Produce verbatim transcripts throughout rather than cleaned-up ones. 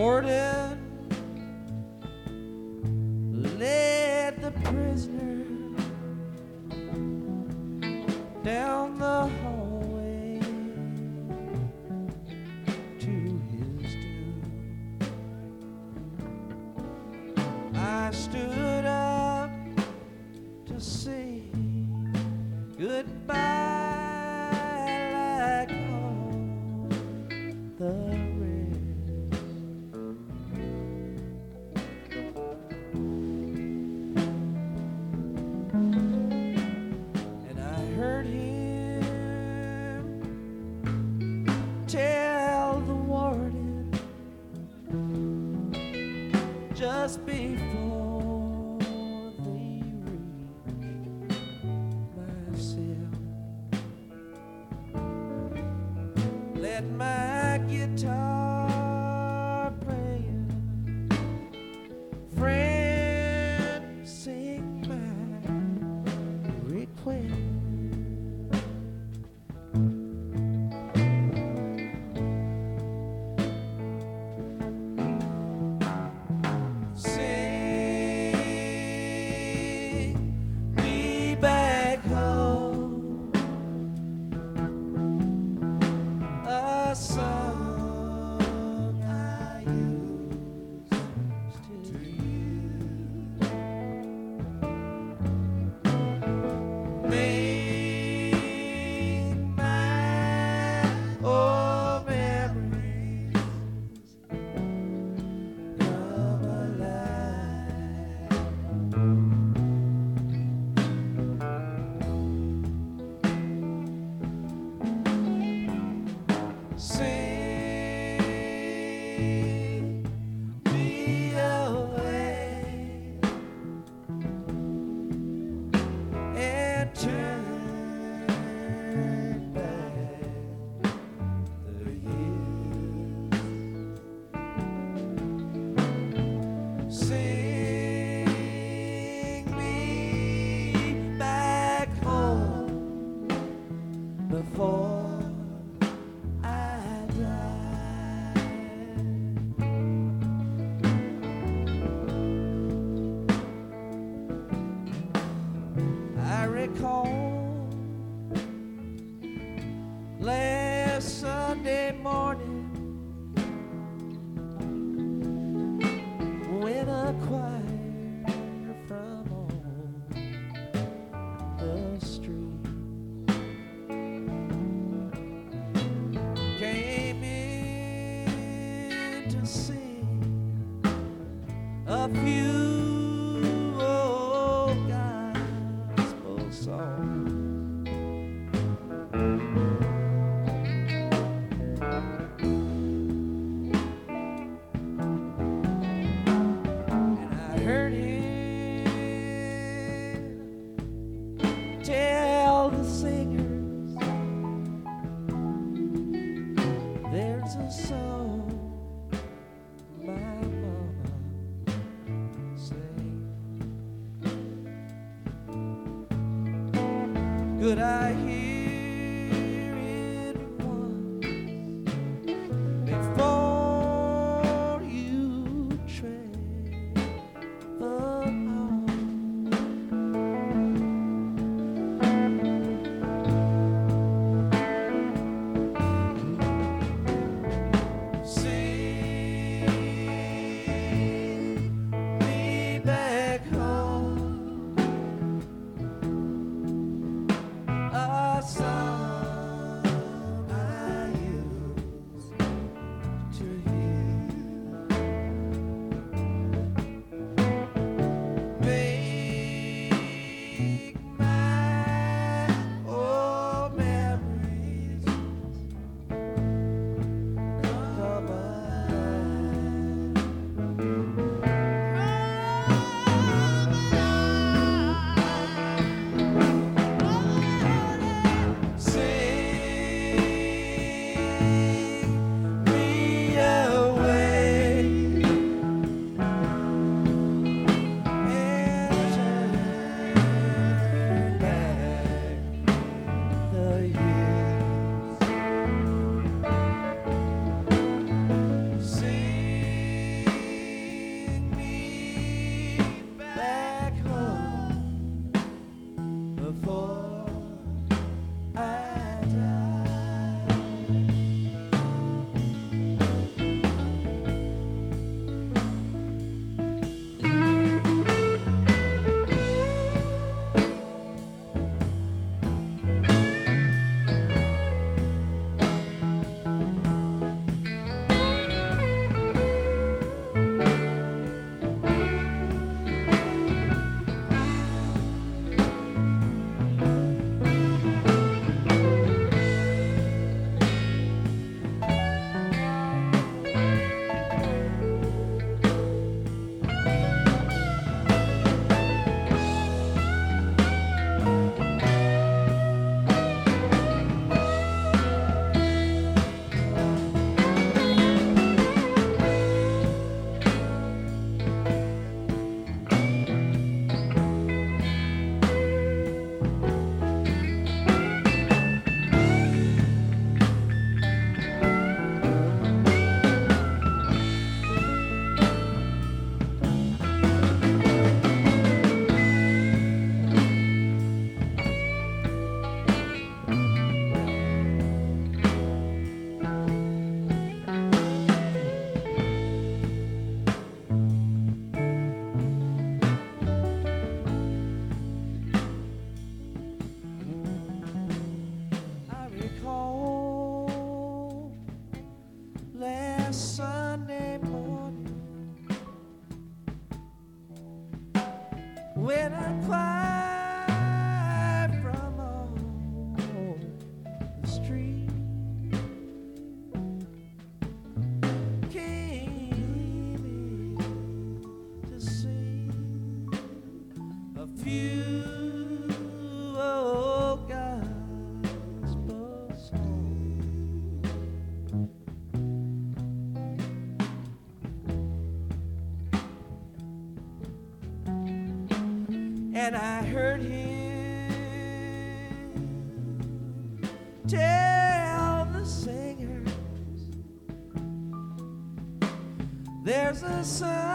warden led the prisoner down the hallway to his doom. I stood up to say goodbye like all the rest. And I heard him tell the warden just before they reached my cell, let my guitar playing friend sing my request. Sing me back home a song I used to use. Make my old memories come alive. Sing me away and turn back the years. Sing me back home before I die. I recall last Sunday morning when a choir from on the street came in to sing a few old gospel songs. And I heard him tell the singers there's a song my mama sang. Could I hear it once before you travel on? Sing me back home a before I die. I recall last Sunday morning when I cried from on the street, came in to see a few old gospel songs. And I heard him tell the singers there's a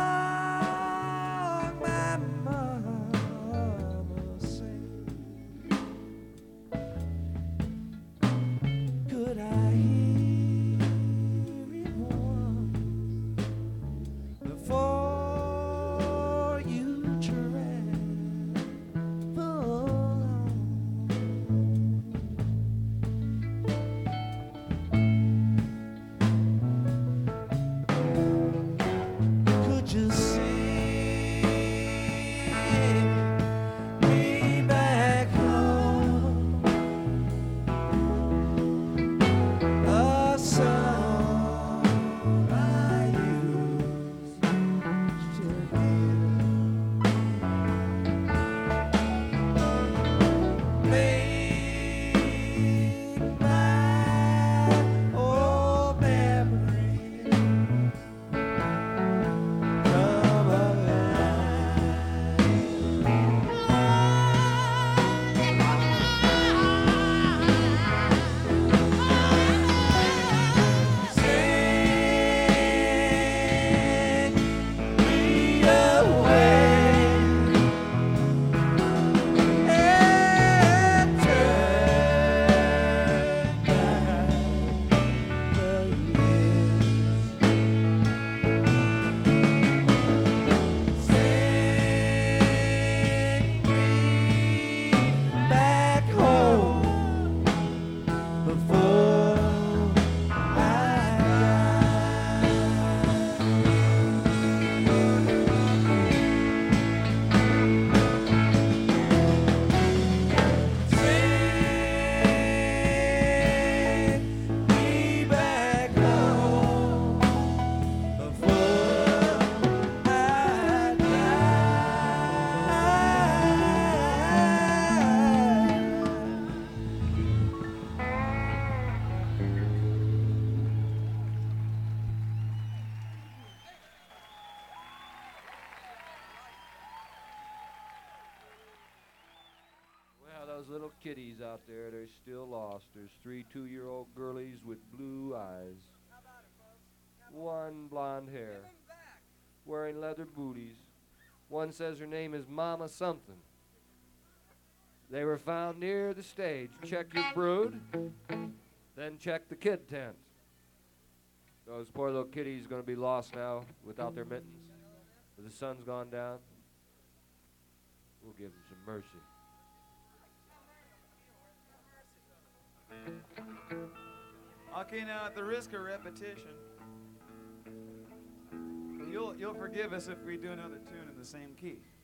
song my mama sang. Could I hear it once before you travel on? Could you see me back home? A song I used to hear. Make my old memories come alive. Sing me away and turn back the years. Sing me back home before I Sing me back home before I Well, those little kiddies out there, they're still lost. There's three two-year-old girlies with blue eyes, one blonde hair, wearing leather booties. One says her name is Mama something. They were found near the stage. Check your brood, then check the kid tent. Those poor little kitties are going to be lost now without their mittens. The sun's gone down. We'll give them some mercy. Okay, now at the risk of repetition, you'll you'll forgive us if we do another tune in the same key.